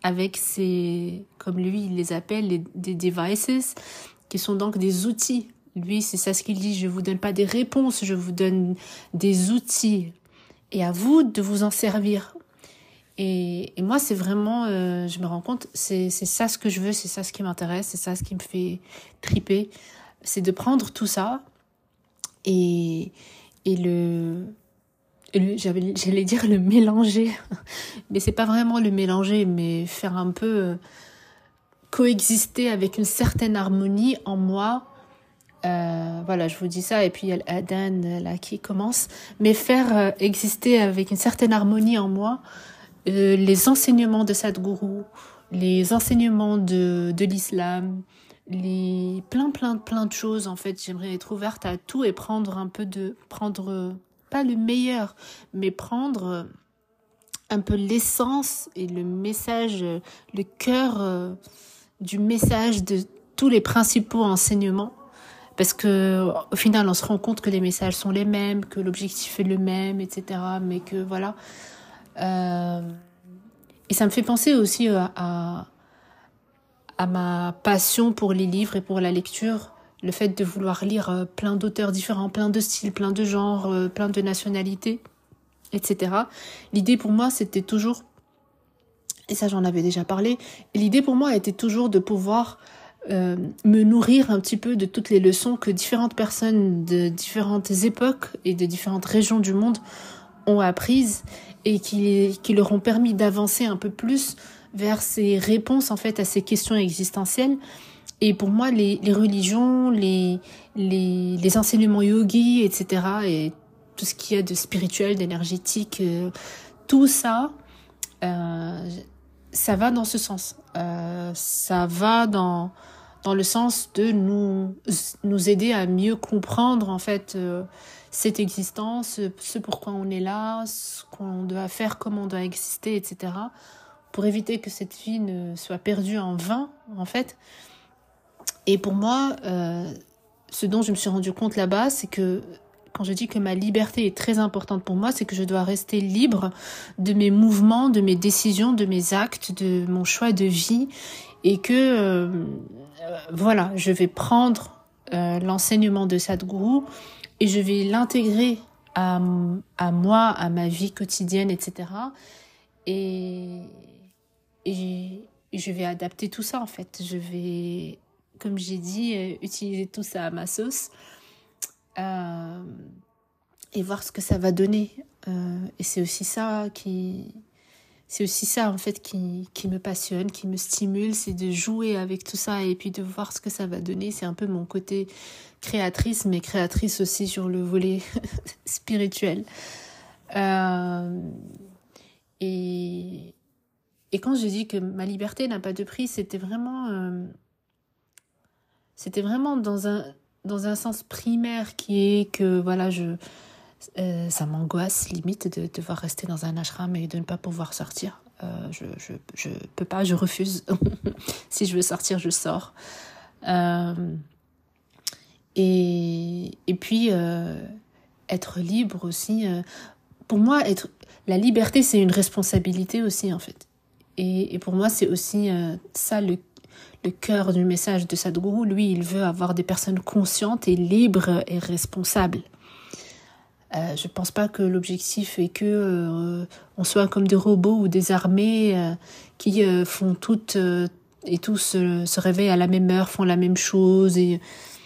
avec ces, comme lui il les appelle, les, des devices, qui sont donc des outils. Lui, c'est ça ce qu'il dit, je vous donne pas des réponses, je vous donne des outils. Et à vous de vous en servir. Et, et moi, c'est vraiment, euh, je me rends compte, c'est, c'est ça ce que je veux, c'est ça ce qui m'intéresse, c'est ça ce qui me fait triper. C'est de prendre tout ça et, et le, et le j'avais, j'allais dire le mélanger. Mais c'est pas vraiment le mélanger, mais faire un peu euh, coexister avec une certaine harmonie en moi. Euh, voilà, je vous dis ça, et puis il y a l'Adan là qui commence. Mais faire euh, exister avec une certaine harmonie en moi Euh, les enseignements de Sadhguru, les enseignements de, de l'islam, les plein plein plein de choses en fait. J'aimerais être ouverte à tout et prendre un peu de prendre euh, pas le meilleur, mais prendre euh, un peu l'essence et le message, euh, le cœur euh, du message de tous les principaux enseignements. Parce que au final, on se rend compte que les messages sont les mêmes, que l'objectif est le même, et cetera. Mais que voilà. Euh, et ça me fait penser aussi à, à, à ma passion pour les livres et pour la lecture, le fait de vouloir lire plein d'auteurs différents, plein de styles, plein de genres, plein de nationalités, et cetera. L'idée pour moi, c'était toujours, et ça j'en avais déjà parlé, et l'idée pour moi était toujours de pouvoir euh, me nourrir un petit peu de toutes les leçons que différentes personnes de différentes époques et de différentes régions du monde ont apprises et qui, qui leur ont permis d'avancer un peu plus vers ces réponses en fait à ces questions existentielles. Et pour moi, les, les religions, les, les, les enseignements yogis, et cetera, et tout ce qu'il y a de spirituel, d'énergétique, euh, tout ça, euh, ça va dans ce sens. Euh, ça va dans, dans le sens de nous, nous aider à mieux comprendre en fait euh, cette existence, ce pourquoi on est là, ce qu'on doit faire, comment on doit exister, et cetera, pour éviter que cette vie ne soit perdue en vain, en fait. Et pour moi, euh, ce dont je me suis rendu compte là-bas, c'est que quand je dis que ma liberté est très importante pour moi, c'est que je dois rester libre de mes mouvements, de mes décisions, de mes actes, de mon choix de vie, et que, euh, euh, voilà, je vais prendre euh, l'enseignement de Sadhguru et je vais l'intégrer à, à moi, à ma vie quotidienne, et cetera. Et, et, et je vais adapter tout ça, en fait. Je vais, comme j'ai dit, euh, utiliser tout ça à ma sauce euh, et voir ce que ça va donner. Euh, et c'est aussi ça qui... C'est aussi ça, en fait, qui, qui me passionne, qui me stimule, c'est de jouer avec tout ça et puis de voir ce que ça va donner. C'est un peu mon côté créatrice, mais créatrice aussi sur le volet spirituel. Euh, et, et quand je dis que ma liberté n'a pas de prix, c'était vraiment, euh, c'était vraiment dans un, dans un sens primaire qui est que, voilà, je... Euh, ça m'angoisse limite de devoir rester dans un ashram et de ne pas pouvoir sortir. Euh, je, je, je peux pas, je refuse. Si je veux sortir, je sors. Euh, et, et puis, euh, être libre aussi. Euh, pour moi, être, la liberté, c'est une responsabilité aussi, en fait. Et, et pour moi, c'est aussi euh, ça le, le cœur du message de Sadhguru. Lui, il veut avoir des personnes conscientes et libres et responsables. Euh, je pense pas que l'objectif est que euh, on soit comme des robots ou des armées euh, qui euh, font toutes euh, et tous euh, se réveillent à la même heure, font la même chose. Et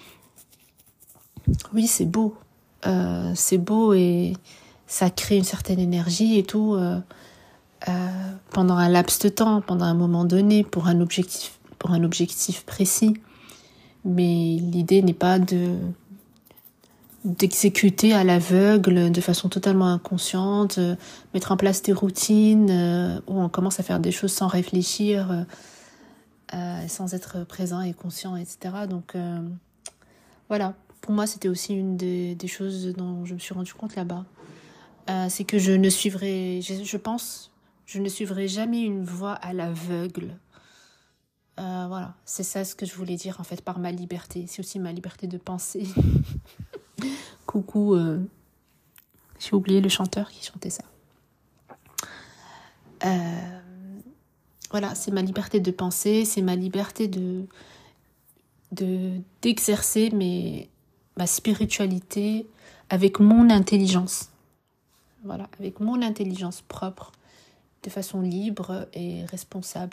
oui, c'est beau, euh, c'est beau et ça crée une certaine énergie et tout euh, euh, pendant un laps de temps, pendant un moment donné, pour un objectif, pour un objectif précis. Mais l'idée n'est pas de d'exécuter à l'aveugle de façon totalement inconsciente, euh, mettre en place des routines euh, où on commence à faire des choses sans réfléchir, euh, euh, sans être présent et conscient, et cetera. Donc euh, voilà, pour moi c'était aussi une des, des choses dont je me suis rendu compte là-bas. Euh, c'est que je ne suivrai, je, je pense, je ne suivrai jamais une voie à l'aveugle. Euh, voilà, c'est ça ce que je voulais dire en fait par ma liberté. C'est aussi ma liberté de penser. Coucou, euh, j'ai oublié le chanteur qui chantait ça. Euh, voilà, c'est ma liberté de penser, c'est ma liberté de, de d'exercer mes, ma spiritualité avec mon intelligence. Voilà, avec mon intelligence propre, de façon libre et responsable.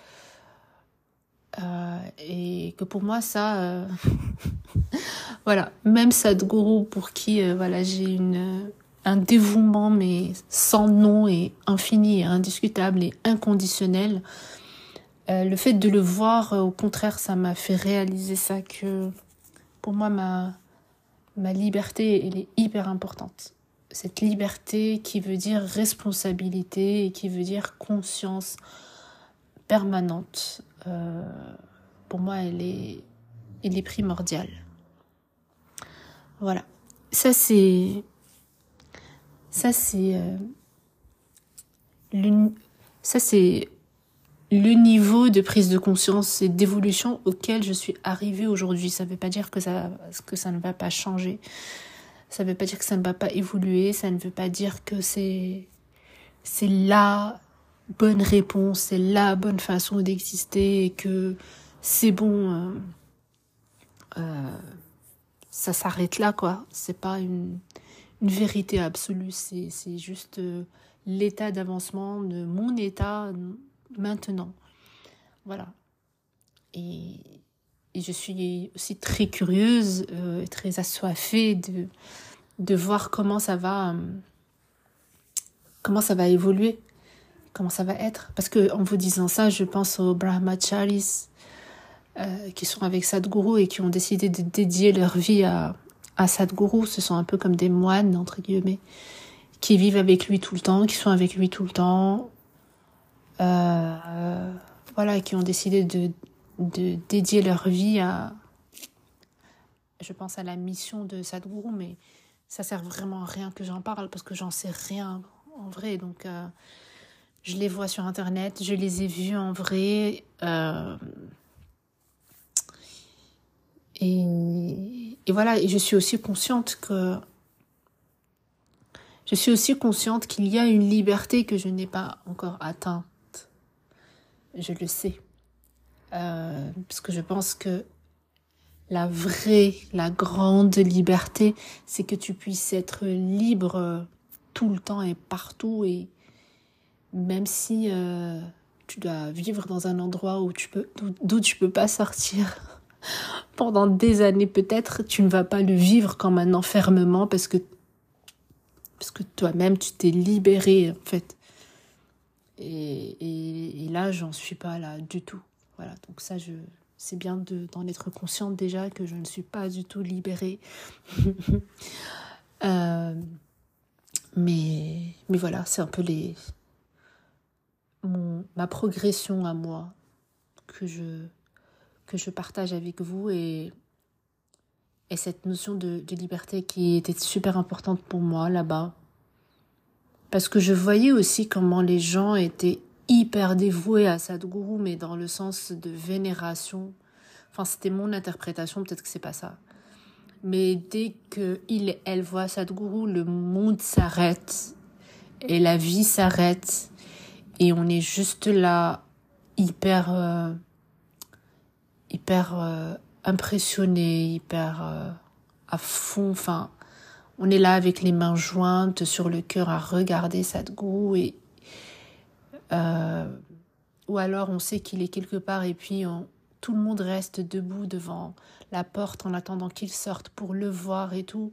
Euh, et que pour moi, ça... Euh, voilà, même Sadhguru, pour qui euh, voilà, j'ai une, un dévouement mais sans nom et infini et indiscutable et inconditionnel, euh, le fait de le voir, euh, au contraire, ça m'a fait réaliser ça, que pour moi, ma, ma liberté, elle est hyper importante. Cette liberté qui veut dire responsabilité et qui veut dire conscience permanente. Euh, pour moi, elle est, elle est primordiale. Voilà. Ça, c'est... Ça, c'est... Euh, le, ça, c'est le niveau de prise de conscience et d'évolution auquel je suis arrivée aujourd'hui. Ça ne veut pas dire que ça, que ça ne va pas changer. Ça ne veut pas dire que ça ne va pas évoluer. Ça ne veut pas dire que c'est, c'est la bonne réponse, c'est la bonne façon d'exister et que c'est bon, euh, euh, ça s'arrête là, quoi. C'est pas une, une vérité absolue, c'est, c'est juste euh, l'état d'avancement de mon état maintenant. Voilà. Et, et je suis aussi très curieuse, euh, très assoiffée de, de voir comment ça va, euh, comment ça va évoluer. Comment ça va être? Parce que en vous disant ça, je pense aux brahmacharis euh, qui sont avec Sadhguru et qui ont décidé de dédier leur vie à, à Sadhguru. Ce sont un peu comme des moines, entre guillemets, qui vivent avec lui tout le temps, qui sont avec lui tout le temps. Euh, euh, voilà, qui ont décidé de, de dédier leur vie à, je pense à la mission de Sadhguru, mais ça sert vraiment à rien que j'en parle parce que j'en sais rien en vrai. Donc... Euh, je les vois sur Internet, je les ai vus en vrai. Euh, et, et voilà, et je suis aussi consciente que... Je suis aussi consciente qu'il y a une liberté que je n'ai pas encore atteinte. Je le sais. Euh, parce que je pense que la vraie, la grande liberté, c'est que tu puisses être libre tout le temps et partout, et même si euh, tu dois vivre dans un endroit où tu peux, d'où tu peux pas sortir pendant des années peut-être, tu ne vas pas le vivre comme un enfermement parce que, parce que toi-même tu t'es libéré en fait. Et, et, et là, j'en suis pas là du tout. Voilà, donc ça, je, c'est bien de, d'en être consciente déjà que je ne suis pas du tout libérée. euh, mais, mais voilà, c'est un peu les... Mon, ma progression à moi que je, que je partage avec vous, et, et cette notion de, de liberté qui était super importante pour moi là-bas. Parce que je voyais aussi comment les gens étaient hyper dévoués à Sadhguru, mais dans le sens de vénération. Enfin, c'était mon interprétation, peut-être que c'est pas ça. Mais dès qu'il et elle voient Sadhguru, le monde s'arrête et la vie s'arrête. Et on est juste là, hyper, euh, hyper euh, impressionné, hyper euh, à fond. Enfin, on est là avec les mains jointes sur le cœur à regarder Sadhguru. Et, euh, ou alors on sait qu'il est quelque part et puis on, tout le monde reste debout devant la porte en attendant qu'il sorte pour le voir et tout.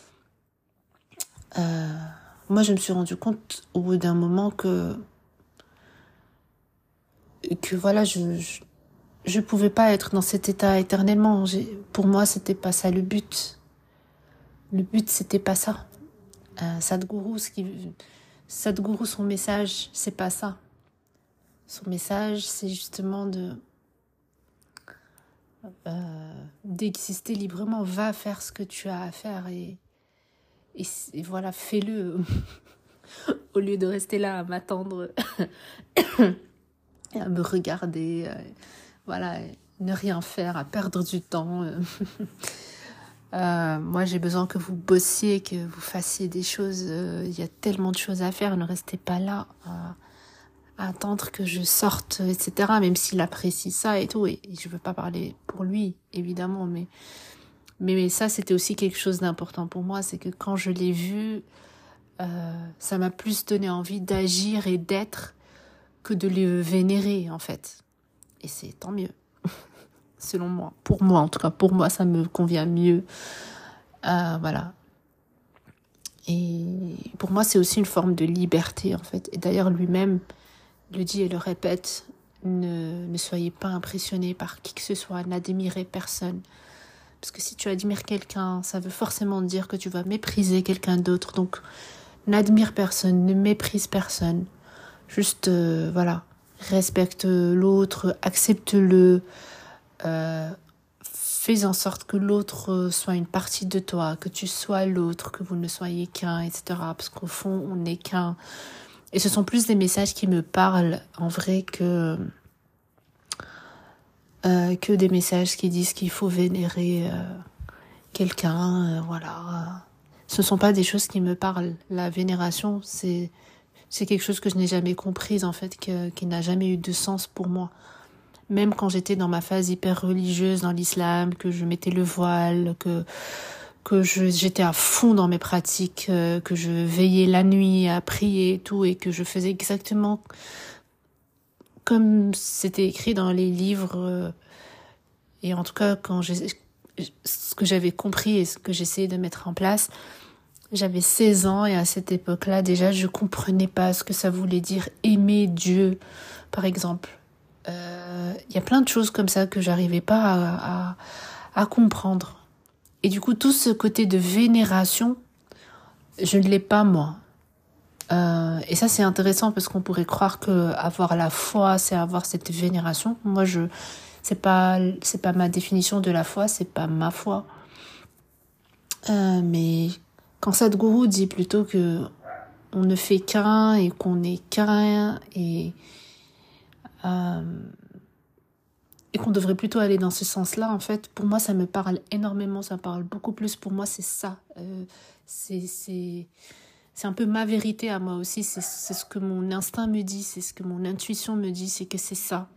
Euh, moi, je me suis rendu compte au bout d'un moment que que voilà, je, je je pouvais pas être dans cet état éternellement. J'ai, pour moi, c'était pas ça le but. Le but, c'était pas ça. Euh, Sadhguru, ce qui, Sadhguru, son message, c'est pas ça. Son message, c'est justement de euh, d'exister librement. Va faire ce que tu as à faire et et, et voilà, fais-le au lieu de rester là à m'attendre. Et à me regarder, euh, voilà, ne rien faire, à perdre du temps. euh, moi, j'ai besoin que vous bossiez, que vous fassiez des choses. Il euh, y a tellement de choses à faire. Ne restez pas là à, à attendre que je sorte, et cetera. Même s'il apprécie ça et tout. Et, et je veux pas parler pour lui, évidemment. Mais, mais, mais ça, c'était aussi quelque chose d'important pour moi. C'est que quand je l'ai vu, euh, ça m'a plus donné envie d'agir et d'être que de le vénérer, en fait. Et c'est tant mieux. Selon moi. Pour moi, en tout cas. Pour moi, ça me convient mieux. Euh, voilà. Et pour moi, c'est aussi une forme de liberté, en fait. Et d'ailleurs, lui-même le dit et le répète, ne, ne soyez pas impressionnés par qui que ce soit, n'admirez personne. Parce que si tu admires quelqu'un, ça veut forcément dire que tu vas mépriser quelqu'un d'autre. Donc, n'admire personne, ne méprise personne. Juste, euh, voilà, respecte l'autre, accepte-le, euh, fais en sorte que l'autre soit une partie de toi, que tu sois l'autre, que vous ne soyez qu'un, et cetera. Parce qu'au fond, on n'est qu'un. Et ce sont plus des messages qui me parlent en vrai que, euh, que des messages qui disent qu'il faut vénérer euh, quelqu'un. Euh, voilà. Ce ne sont pas des choses qui me parlent. La vénération, c'est, c'est quelque chose que je n'ai jamais comprise, en fait, que, qui n'a jamais eu de sens pour moi. Même quand j'étais dans ma phase hyper religieuse dans l'islam, que je mettais le voile, que, que je, j'étais à fond dans mes pratiques, euh, que je veillais la nuit à prier et tout, et que je faisais exactement comme c'était écrit dans les livres. Euh, et en tout cas, quand j'ai, ce que j'avais compris et ce que j'essayais de mettre en place, j'avais seize ans et à cette époque-là, déjà, je comprenais pas ce que ça voulait dire aimer Dieu, par exemple. Il euh, y a plein de choses comme ça que j'arrivais pas à, à, à comprendre. Et du coup, tout ce côté de vénération, je ne l'ai pas, moi. Euh, et ça, c'est intéressant parce qu'on pourrait croire que avoir la foi, c'est avoir cette vénération. Moi, je, c'est pas, c'est pas ma définition de la foi, c'est pas ma foi. Euh, mais quand Sadhguru dit plutôt que on ne fait qu'un et qu'on n'est qu'un et Euh, et qu'on devrait plutôt aller dans ce sens-là, en fait, pour moi, ça me parle énormément, ça me parle beaucoup plus. Pour moi, c'est ça. Euh, c'est, c'est, c'est un peu ma vérité à moi aussi. C'est, c'est ce que mon instinct me dit, c'est ce que mon intuition me dit, c'est que c'est ça.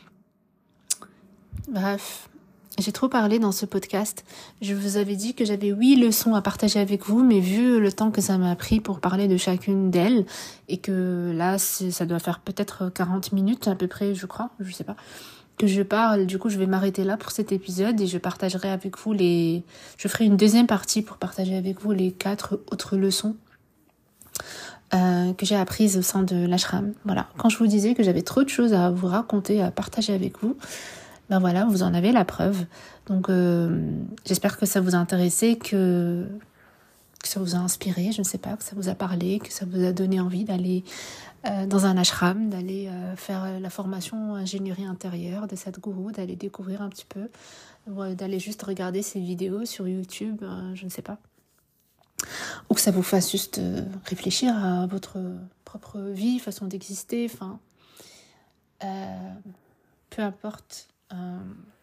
Bref, j'ai trop parlé dans ce podcast. Je vous avais dit que j'avais huit leçons à partager avec vous, mais vu le temps que ça m'a pris pour parler de chacune d'elles, et que là, c'est, ça doit faire peut-être quarante minutes à peu près, je crois, je sais pas, que je parle, du coup, je vais m'arrêter là pour cet épisode et je partagerai avec vous les... Je ferai une deuxième partie pour partager avec vous les quatre autres leçons euh, que j'ai apprises au sein de l'ashram. Voilà, quand je vous disais que j'avais trop de choses à vous raconter, à partager avec vous, ben voilà, vous en avez la preuve. Donc, euh, j'espère que ça vous a intéressé, que, que ça vous a inspiré, je ne sais pas, que ça vous a parlé, que ça vous a donné envie d'aller euh, dans un ashram, d'aller euh, faire la formation ingénierie intérieure de Sadhguru, d'aller découvrir un petit peu, ou d'aller juste regarder ses vidéos sur YouTube, euh, je ne sais pas. Ou que ça vous fasse juste euh, réfléchir à votre propre vie, façon d'exister, enfin, euh, peu importe. Euh,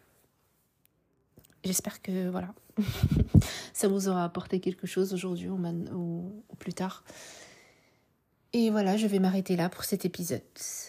j'espère que voilà ça vous aura apporté quelque chose aujourd'hui ou, man- ou, ou plus tard. Et voilà, je vais m'arrêter là pour cet épisode.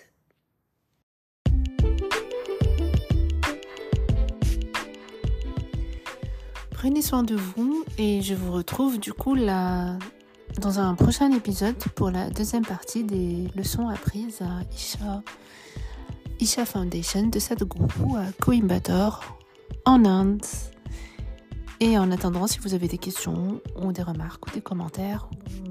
Prenez soin de vous et je vous retrouve du coup là dans un prochain épisode pour la deuxième partie des leçons apprises à Isha Isha Foundation de Sadhguru à Coimbatore, en Inde. Et en attendant, si vous avez des questions ou des remarques ou des commentaires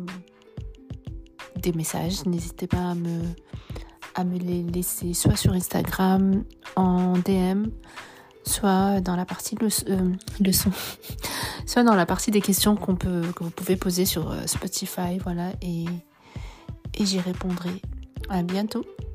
ou des messages, n'hésitez pas à me, à me les laisser soit sur Instagram en D M, soit dans la partie le, euh, leçon, soit dans la partie des questions qu'on peut, que vous pouvez poser sur Spotify, voilà, et, et j'y répondrai. À bientôt.